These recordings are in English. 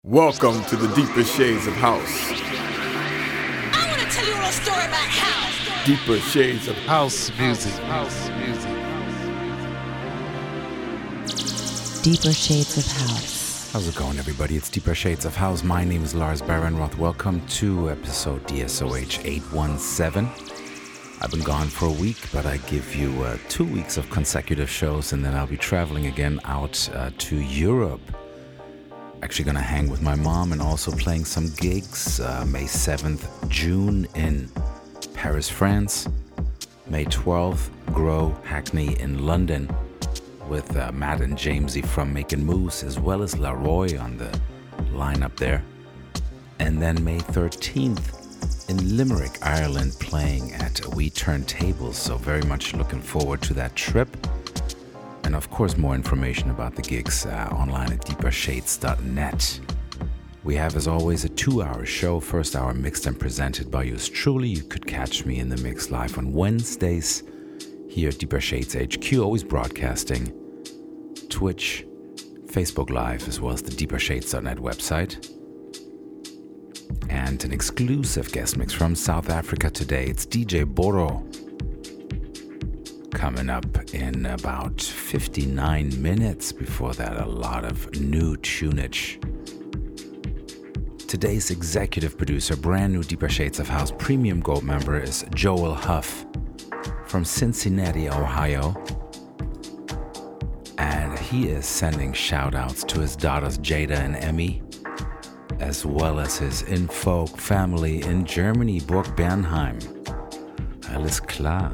Welcome to the deeper shades of house. I want to tell you a little story about house. Deeper shades of House music. Deeper Shades of House. How's it going, everybody? It's Deeper Shades of House. My name is Lars Barenroth. Welcome to episode DSOH 817. I've been gone for a week, but I give you 2 weeks of consecutive shows, and then I'll be traveling again out to Europe. Actually going to hang with my mom and also playing some gigs. May 7th, June in Paris, France. May 12th, Grow Hackney in London with Matt and Jamesy from Making Moves, as well as Laroy on the lineup there. And then May 13th in Limerick, Ireland, playing at We Turn Tables. So very much looking forward to that trip. And of course, more information about the gigs online at deepershades.net. We have, as always, a 2-hour show. First hour mixed and presented by yours truly. You could catch me in the mix live on Wednesdays here at Deeper Shades HQ, always broadcasting Twitch, Facebook Live, as well as the deepershades.net website. And an exclusive guest mix from South Africa today. It's DJ Boro. Coming up in about 59 minutes. Before that, a lot of new tunage. Today's executive producer, brand new Deeper Shades of House Premium Gold member, is Joel Huff from Cincinnati, Ohio. And he is sending shout outs to his daughters Jada and Emmy, as well as his Infolk family in Germany, Burg Bernheim. Alles klar.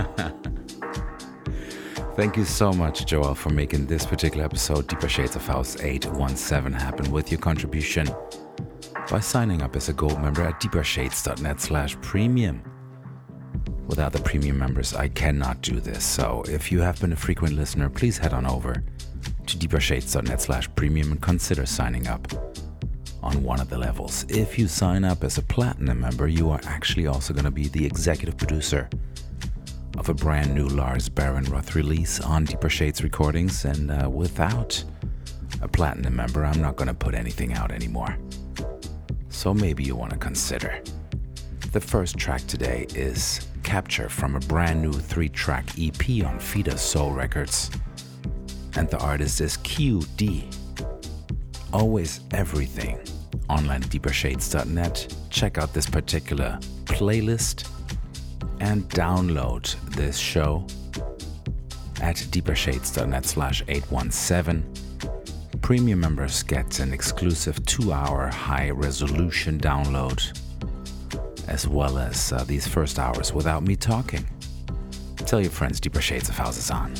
Thank you so much, Joel, for making this particular episode, Deeper Shades of House 817, happen with your contribution by signing up as a gold member at deepershades.net/premium. Without the premium members, I cannot do this. So if you have been a frequent listener, please head on over to deepershades.net/premium and consider signing up on one of the levels. If you sign up as a platinum member, you are actually also going to be the executive producer of a brand new Lars Barenroth release on Deeper Shades Recordings, and without a platinum member, I'm not going to put anything out anymore. So maybe you want to consider. The first track today is Capture from a brand new 3-track EP on Fida Soul Records, and the artist is QD. Always everything online at deepershades.net. Check out this particular playlist and download this show at deepershades.net/817. Premium members get an exclusive 2-hour high-resolution download, as well as these first hours without me talking. Tell your friends Deeper Shades of House is on.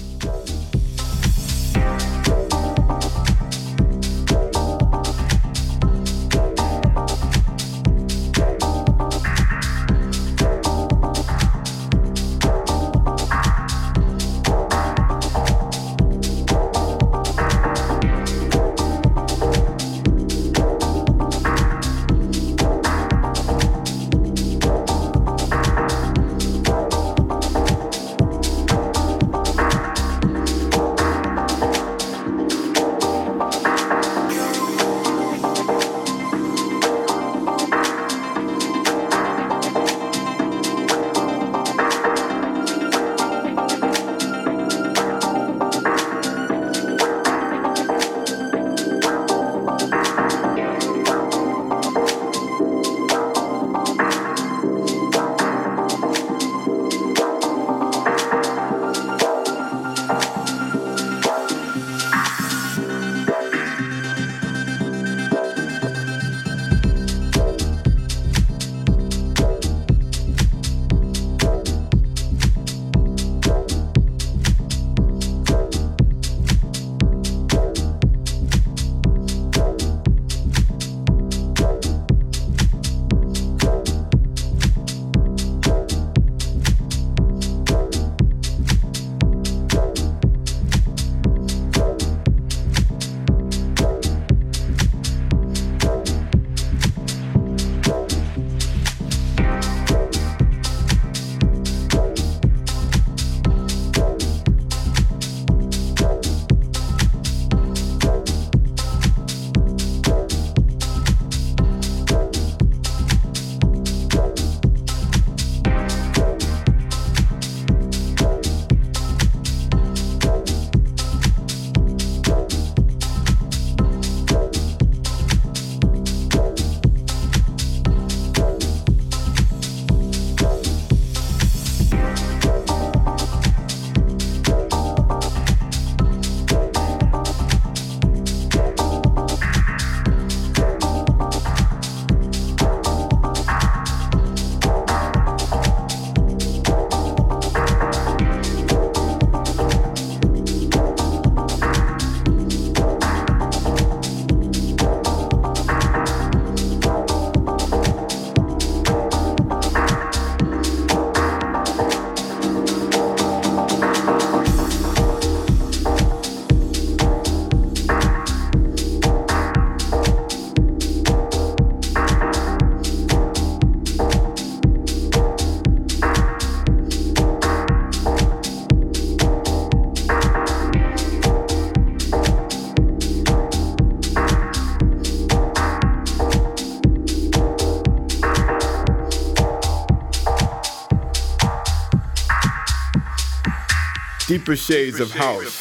deeper shades of house.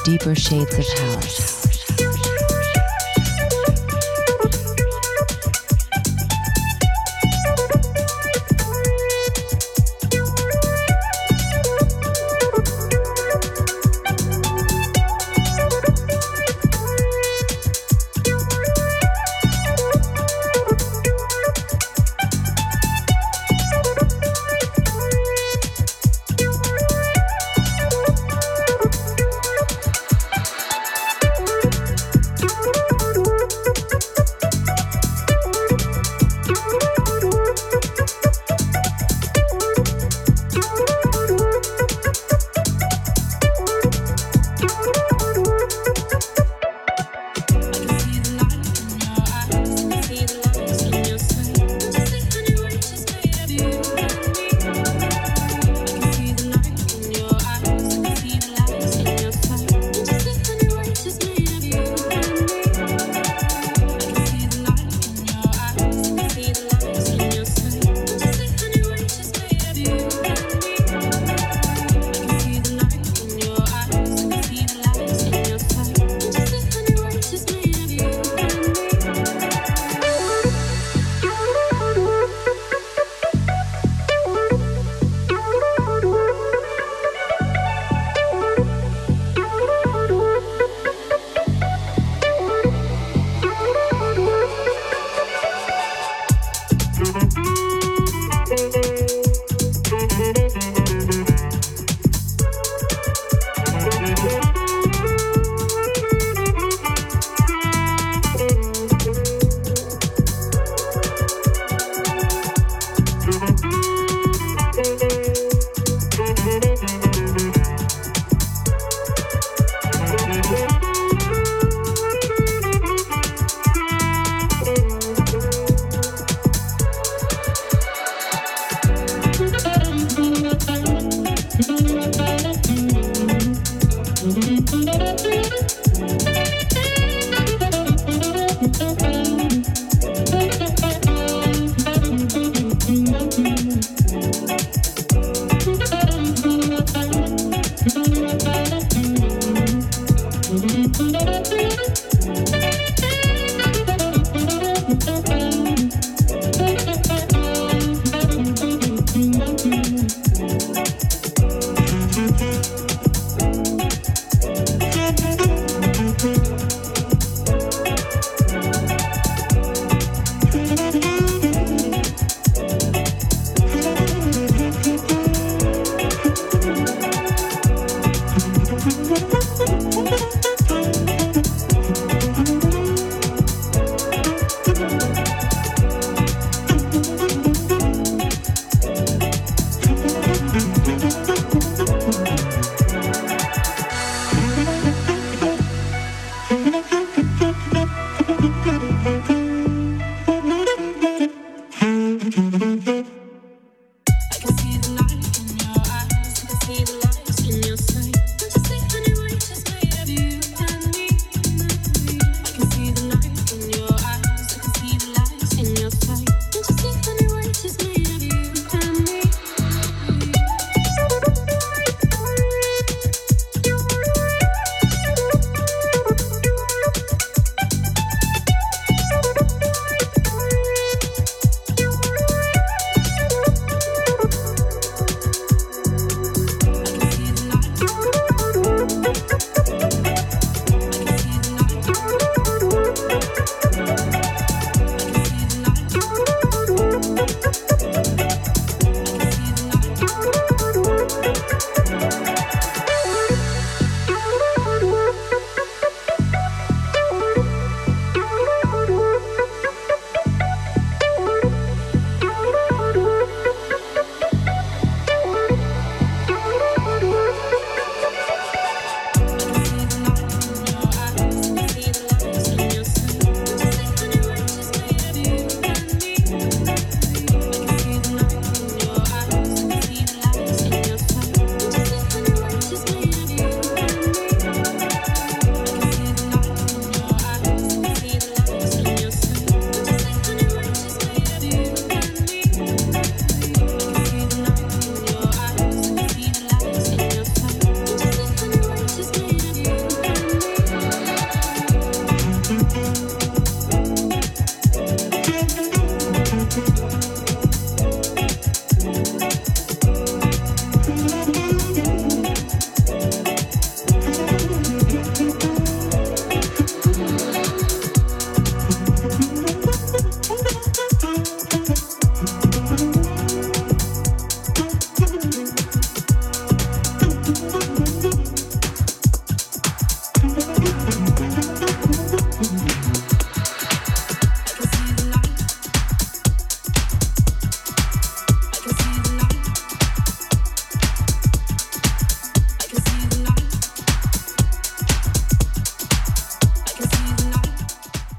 Deeper Shades of House.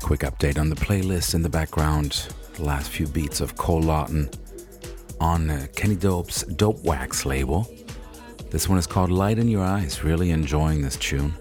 quick update on the playlist in the background. The last few beats of Cole Lawton on Kenny Dope's Dope Wax label. This one is called Light in Your Eyes. Really enjoying this tune.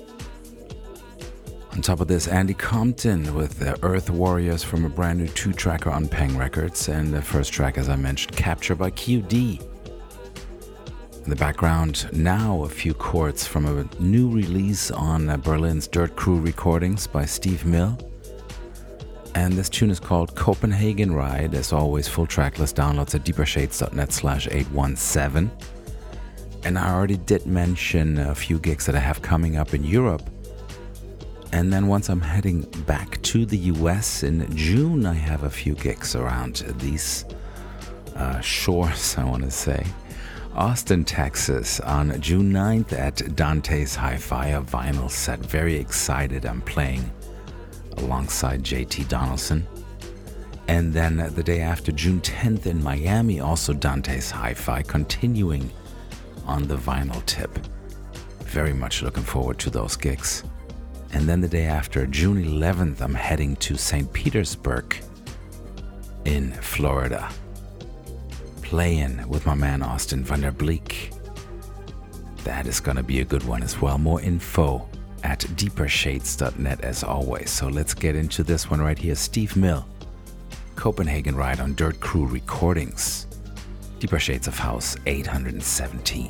On top of this, Andy Compton with the Earth Warriors from a brand new 2-tracker on Peng Records. And the first track, as I mentioned, Capture by QD. In the background, now a few chords from a new release on Berlin's Dirt Crew Recordings by Steve Mill. And this tune is called Copenhagen Ride. As always, full track list downloads at deepershades.net/817. And I already did mention a few gigs that I have coming up in Europe. And then once I'm heading back to the US in June, I have a few gigs around these shores, I want to say. Austin, Texas on June 9th at Dante's Hi-Fi, a vinyl set. Very excited. I'm playing alongside JT Donaldson. And then the day after, June 10th in Miami, also Dante's Hi-Fi, continuing on the vinyl tip. Very much looking forward to those gigs. And then the day after, June 11th, I'm heading to St. Petersburg in Florida, playing with my man Austin van der Bleek. That is going to be a good one as well. More info at deepershades.net as always. So let's get into this one right here. Steve Mill, Copenhagen Ride on Dirt Crew Recordings. Deeper Shades of House 817.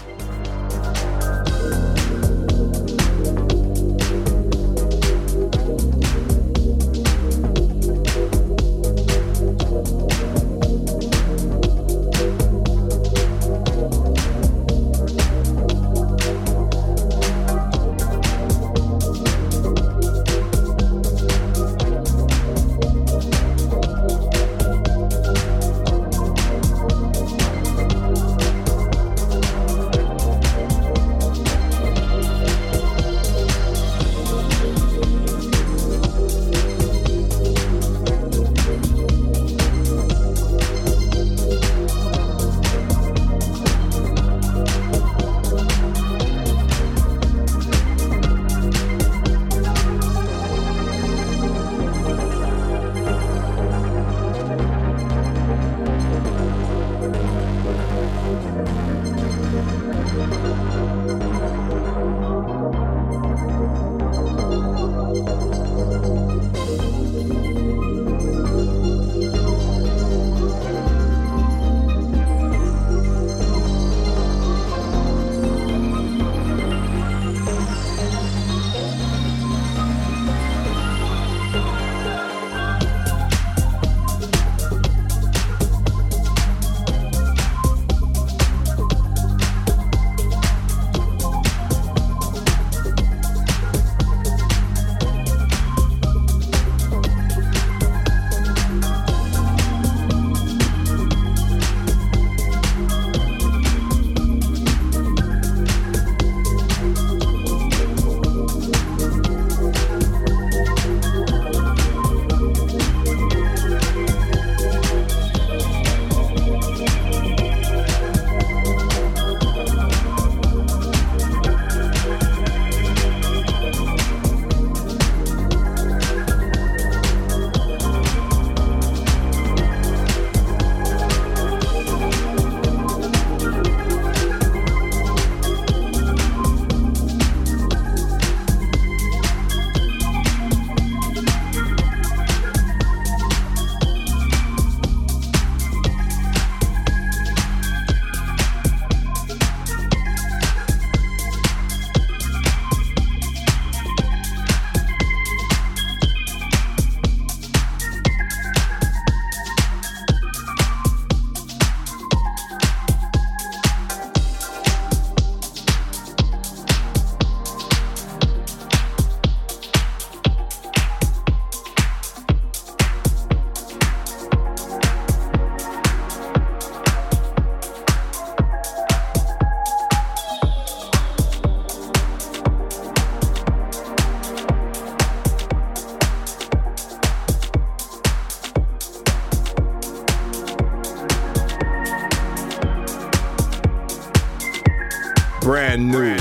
brand new.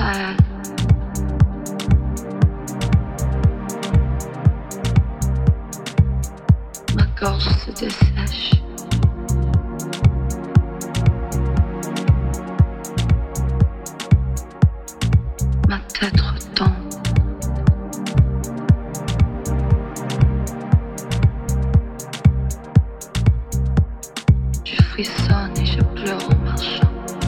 à elle. Ma gorge se dessèche. Ma tête retombe. Je frissonne et je pleure en marchant.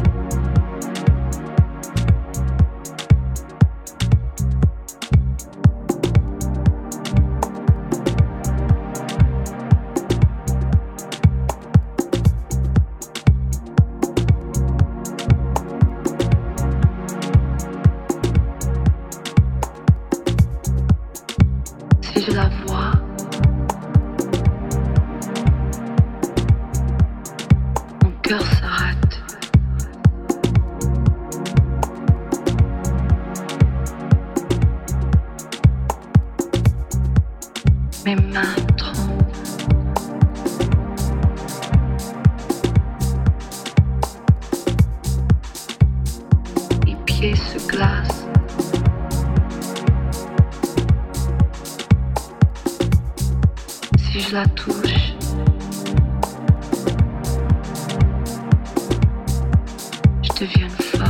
Si je la vois, mon cœur s'arrête. Mes mains tremblent. Les pieds se glacent. Si je la touche, je deviens folle.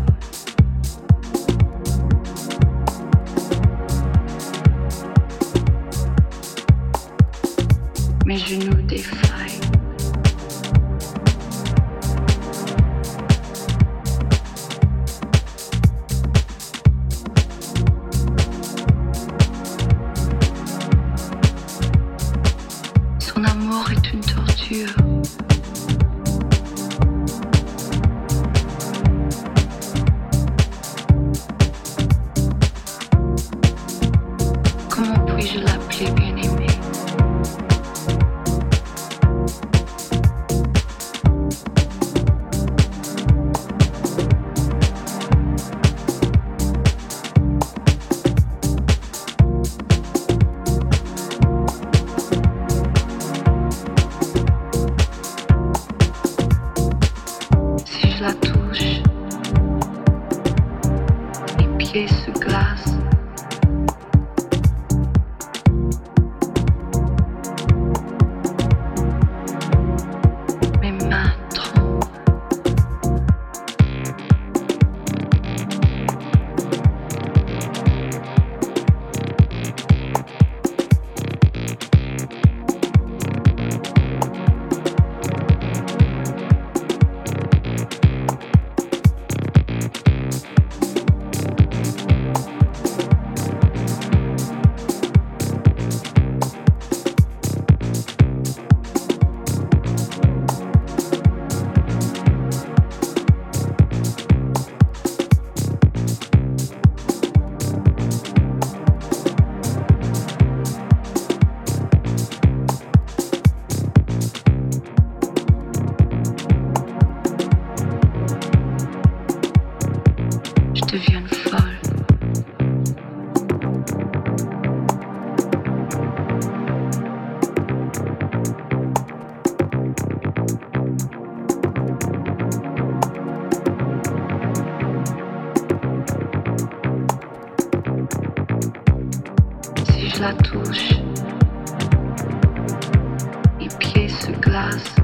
Mes genoux défaillent. Son amour est une torture. Comment puis-je l'appeler bien-aimée? Si je la touche, les pieds se glacent. Mes mains tremblent. Je deviens folle. Si je la touche, les pieds se glacent.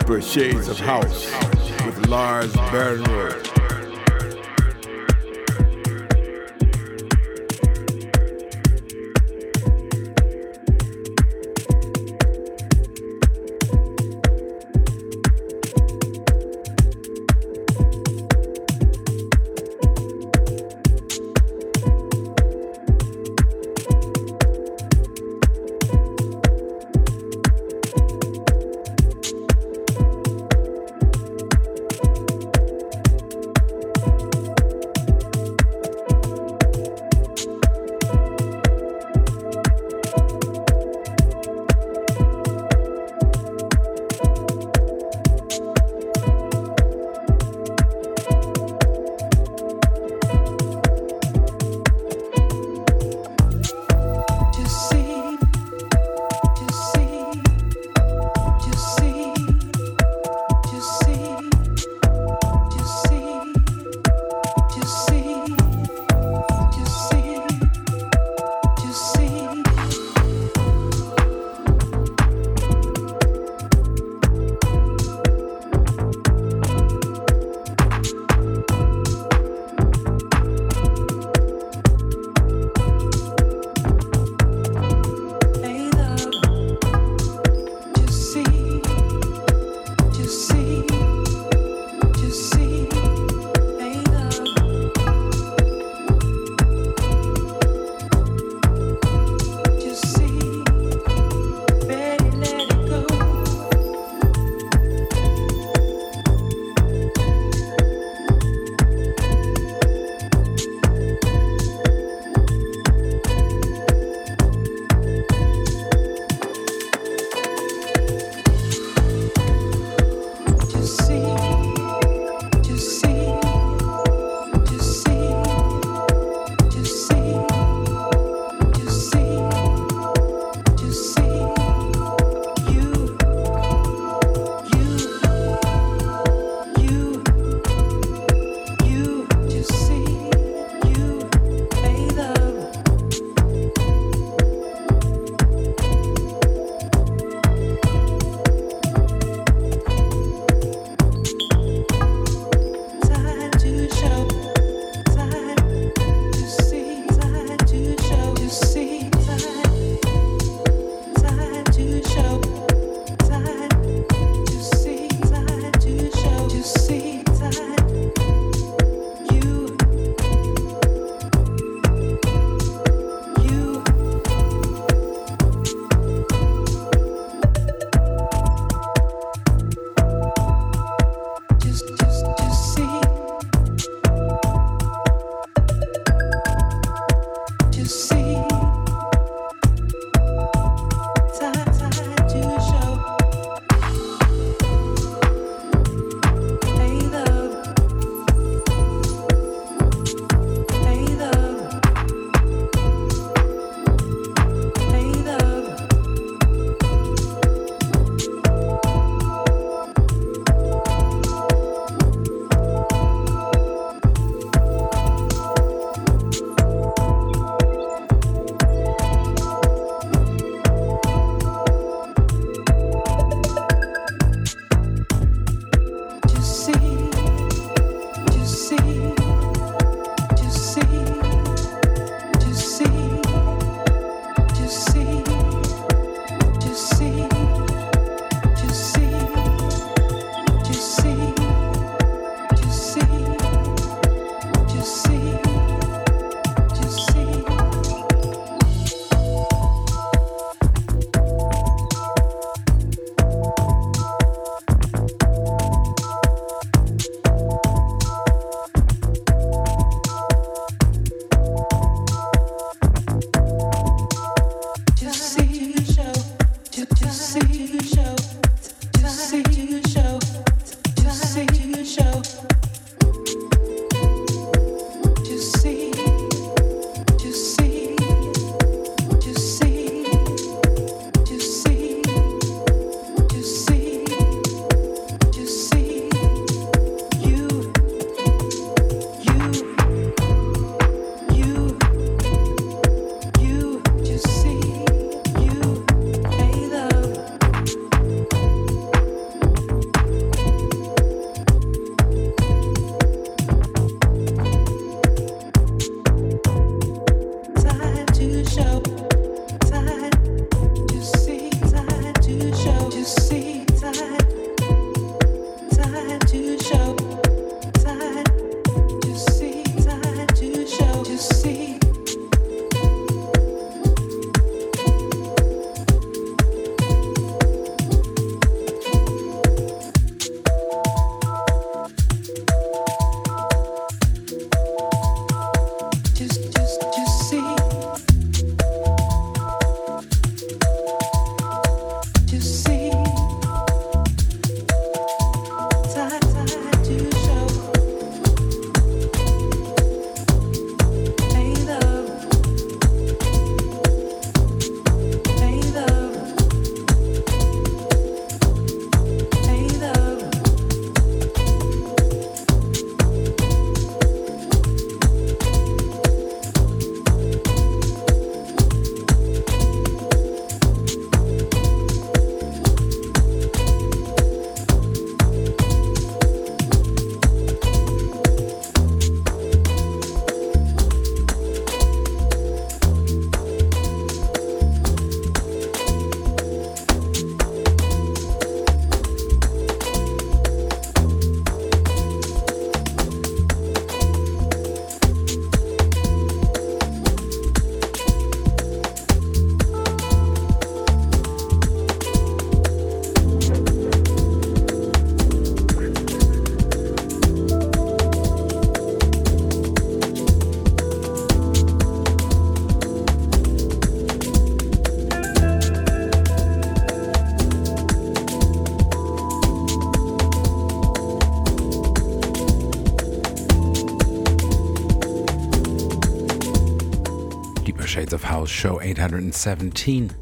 Deeper Shades of House with Lars Bernroth. Shades of House, show 817.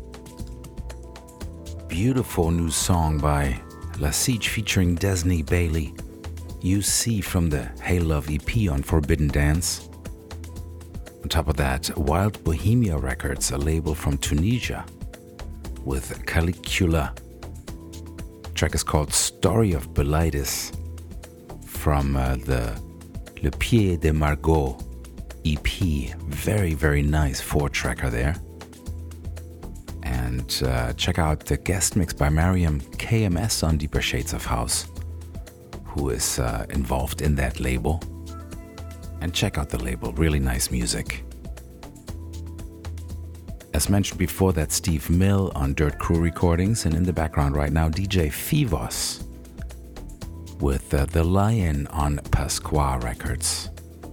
Beautiful new song by La Siege featuring Desney Bailey. You See from the Hey Love EP on Forbidden Dance. On top of that, Wild Bohemia Records, a label from Tunisia, with Calicula. The track is called Story of Bilitis from the Le Pied de Margot EP. Very, very nice 4-tracker there. And check out the guest mix by Mariam KMS on Deeper Shades of House, who is involved in that label. And check out the label, really nice music. As mentioned before, that's Steve Mill on Dirt Crew Recordings, and in the background right now, DJ Fivos with The Lion on Pasqua Records.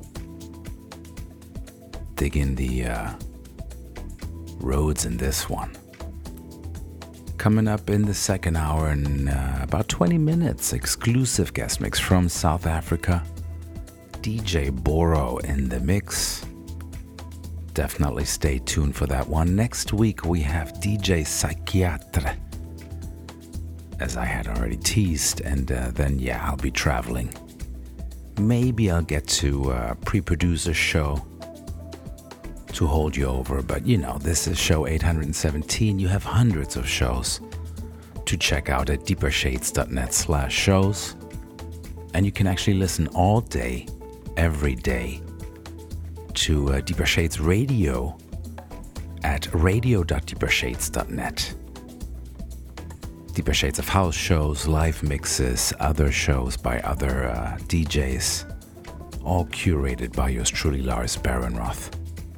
Dig in the roads in this one. Coming up in the second hour in about 20 minutes, exclusive guest mix from South Africa. DJ Boro in the mix. Definitely stay tuned for that one. Next week we have DJ Psychiatre, as I had already teased, and then I'll be traveling. Maybe I'll get to pre-produce a show to hold you over, but this is show 817. You have hundreds of shows to check out at deepershades.net/shows, and you can actually listen all day, every day, to Deeper Shades Radio at radio.deepershades.net. Deeper Shades of House shows, live mixes, other shows by other DJs, all curated by yours truly, Lars Barenroth.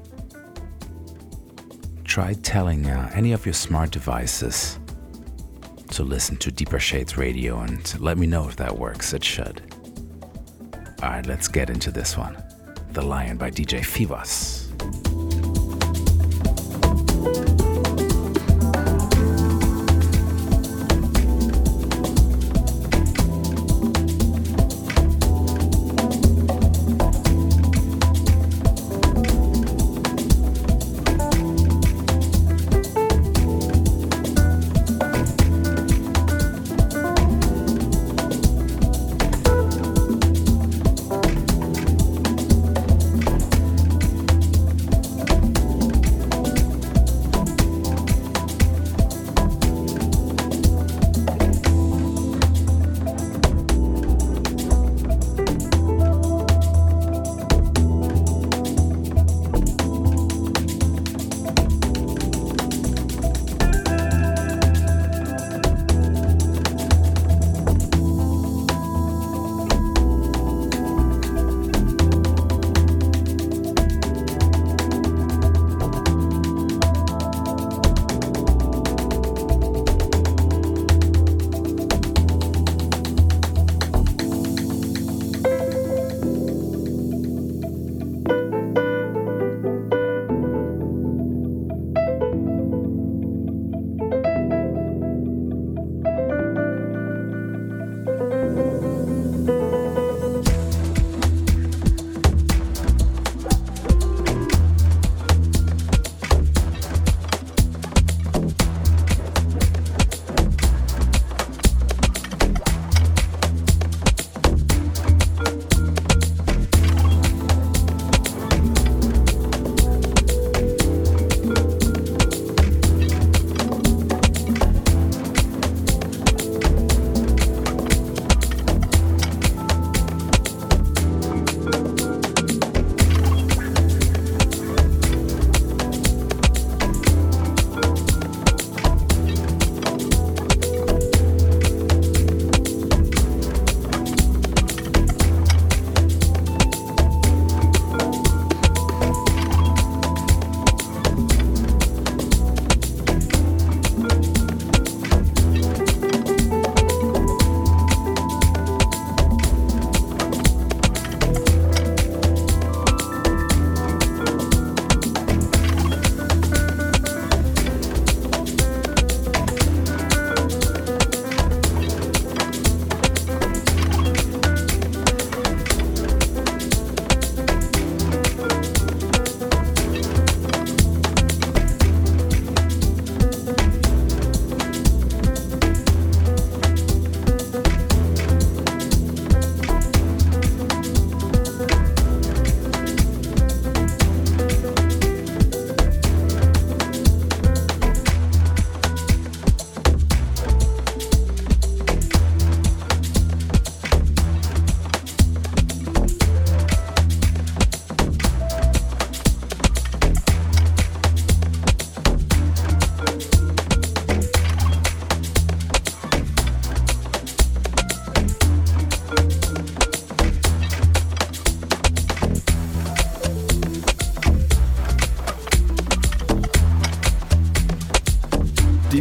Try telling any of your smart devices to listen to Deeper Shades Radio and let me know if that works. It should. Alright, let's get into this one. The Lion by DJ Fivos.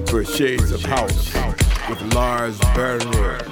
Deeper Shades of House with Lars Bernroth.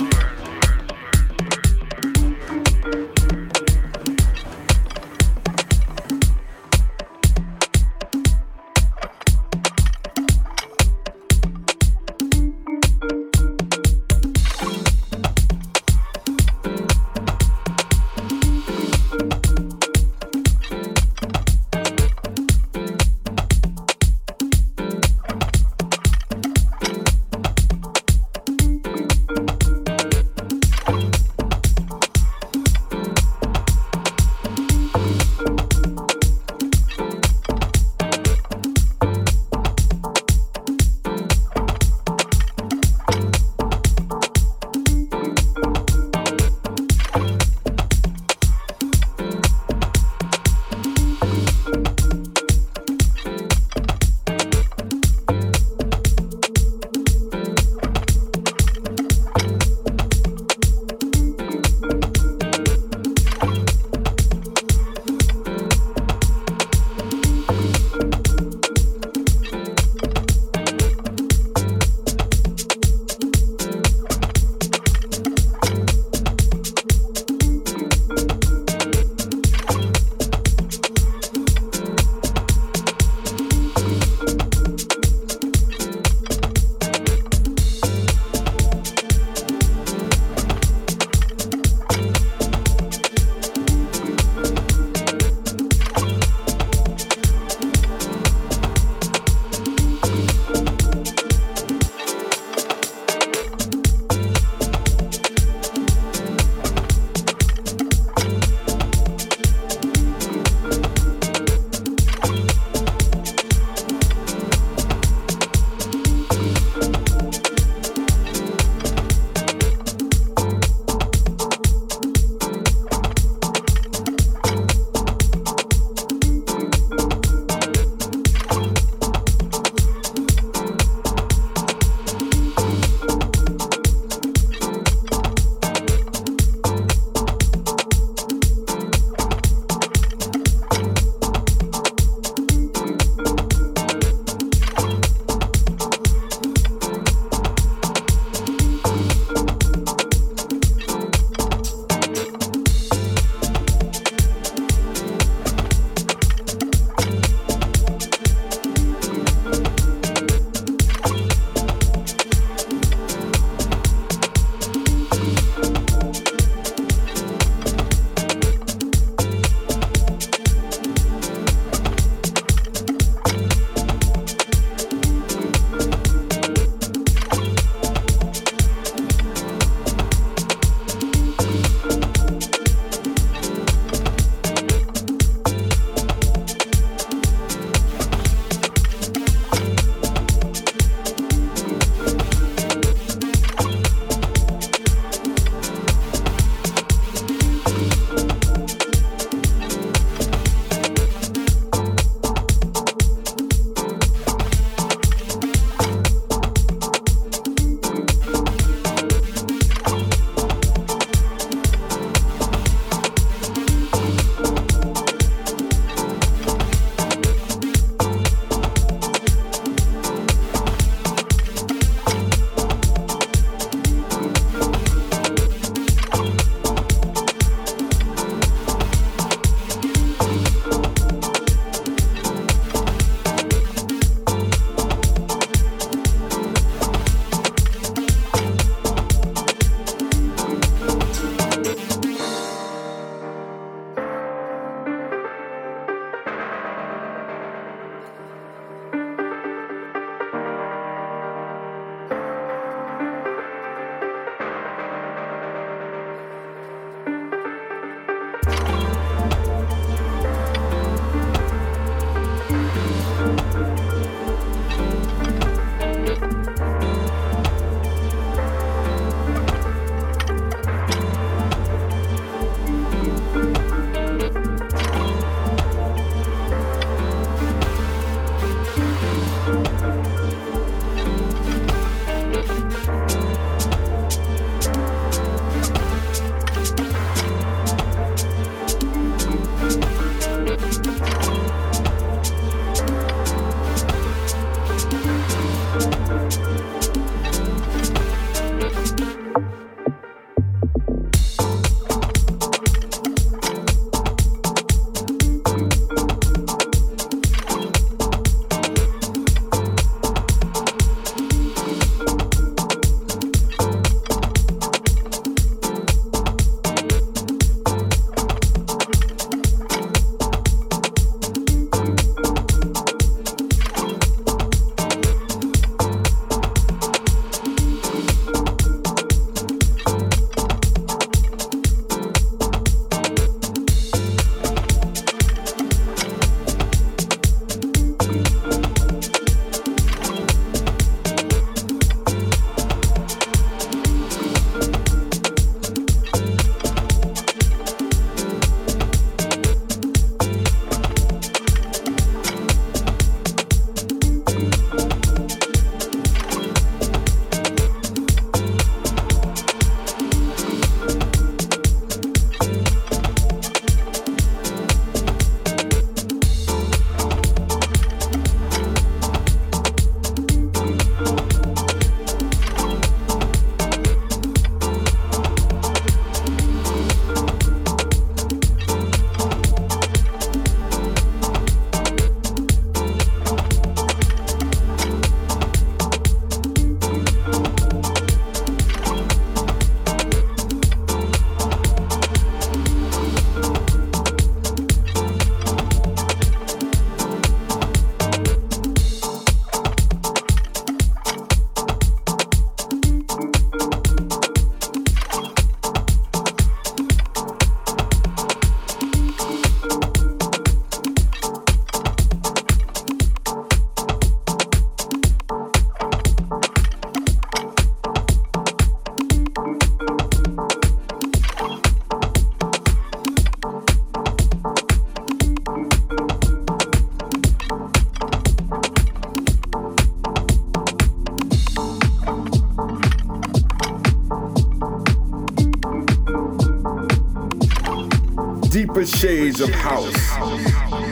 Deeper shades of house.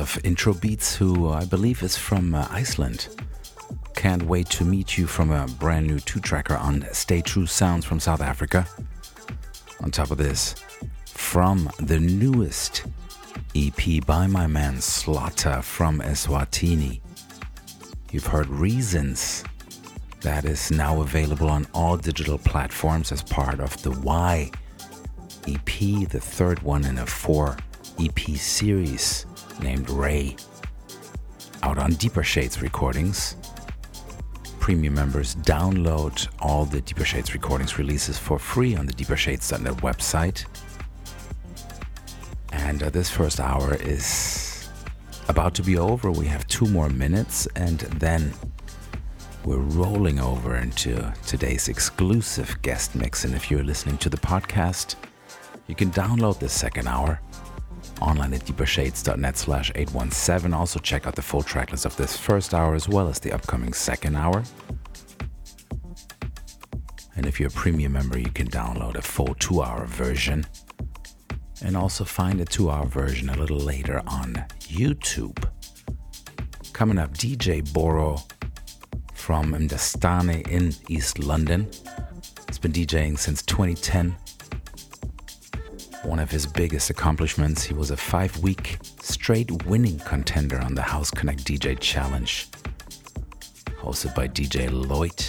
of Intro Beats, who I believe is from Iceland. Can't Wait to Meet You from a brand new 2-tracker on Stay True Sounds from South Africa. On top of this, from the newest EP by my man Slaughter from Eswatini, you've heard Reasons. That is now available on all digital platforms as part of the Y EP, the third one in a 4 EP series named Ray, out on Deeper Shades Recordings. Premium members download all the Deeper Shades Recordings releases for free on the deepershades.net website. And this first hour is about to be over. We have 2 more minutes, and then we're rolling over into today's exclusive guest mix. And if you're listening to the podcast, you can download this second hour online at deepershades.net/817. Also check out the full tracklist of this first hour as well as the upcoming second hour. And if you're a premium member, you can download a full 2-hour version and also find a 2-hour version a little later on YouTube. Coming up, DJ Boro from Mdastane in East London. He's been DJing since 2010. One of his biggest accomplishments, he was a 5-week straight winning contender on the House Connect DJ Challenge, hosted by DJ Lloyd.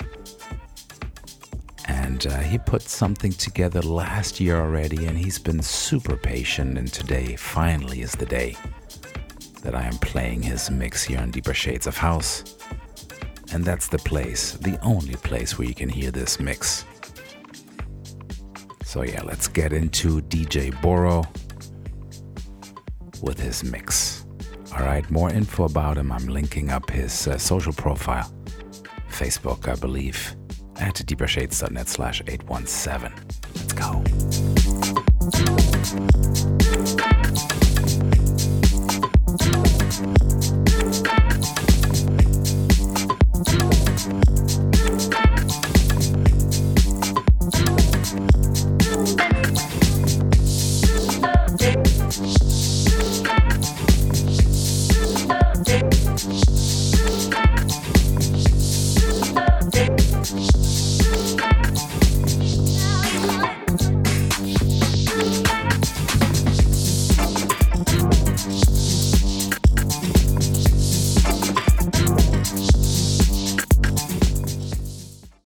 And he put something together last year already, and he's been super patient, and today finally is the day that I am playing his mix here on Deeper Shades of House. And that's the place, the only place where you can hear this mix. So yeah, let's get into DJ Boro with his mix. Alright, more info about him, I'm linking up his social profile. Facebook, I believe, at deepershades.net/817. Let's go.